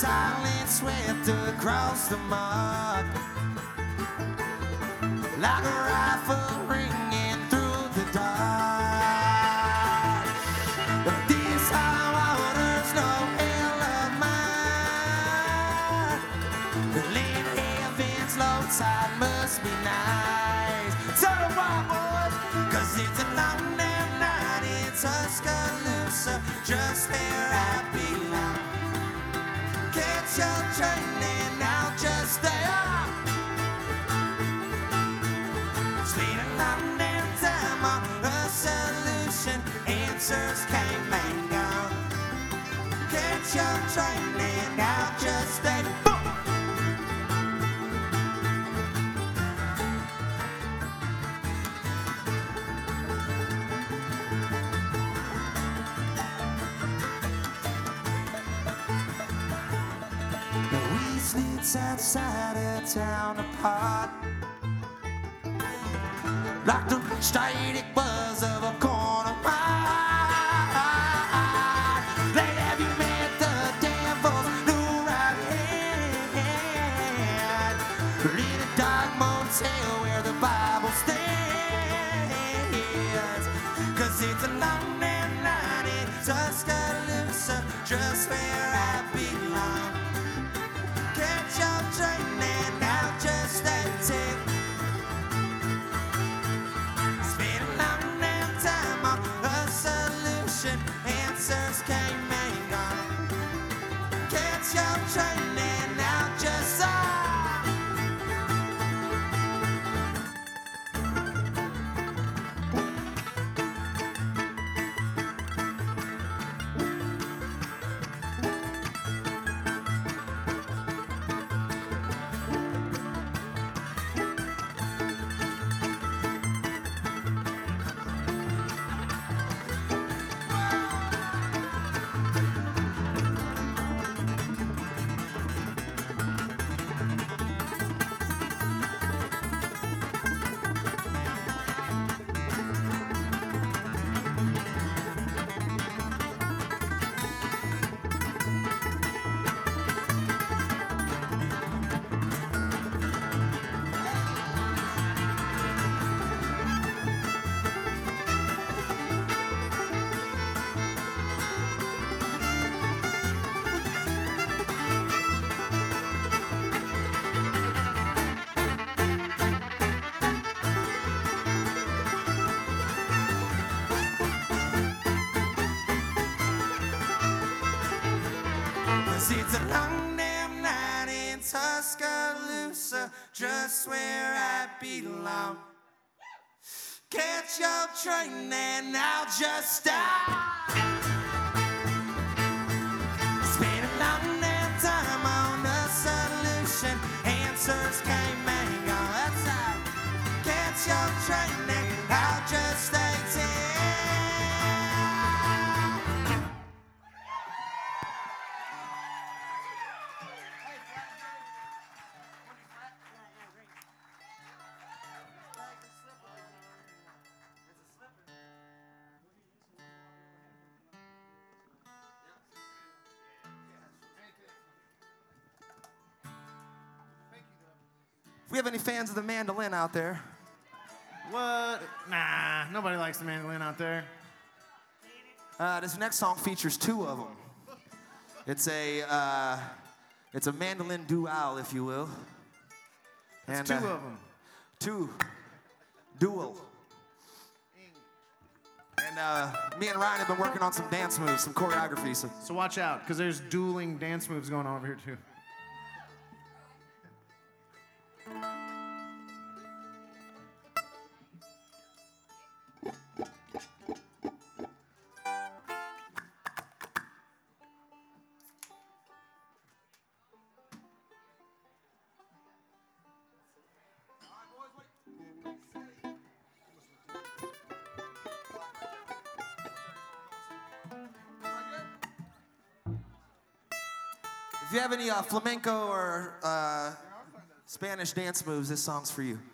silence swept across the mud, like a rifle ringing through the dark. But these high waters, no hell of mine. The late heavens, low tide must be nice. So what, boys? 'Cause it's a long damn night in Tuscaloosa, just where I belong. Catch your train and I'll just stay up. Spend a long damn time on a solution. Answers came and gone. Catch your train and I'll just stay. We sleeps outside of town apart, like the static buzz of a corner mine. They have you met the devil's new right hand, in a dark motel where the Bible stands. 'Cause it's a long damn night in Tuscaloosa, just where I belong. Catch your train and I'll just stay till. Spend a long damn time on a solution. Answers came and gone. Catch your train and I'll just it's a long damn night in Tuscaloosa, just where I belong. Catch your train and I'll just stop. Spend a long damn time on a solution. Answers came and gone. That's right. Catch your train and I'll just stay till. If we have any fans of the mandolin out there. What? Nah, nobody likes the mandolin out there. This next song features two of them. It's a mandolin dual, if you will. It's two of them. Dual. And me and Ryan have been working on some dance moves, some choreography. So watch out, because there's dueling dance moves going on over here too. If you have any flamenco or Spanish dance moves, this song's for you.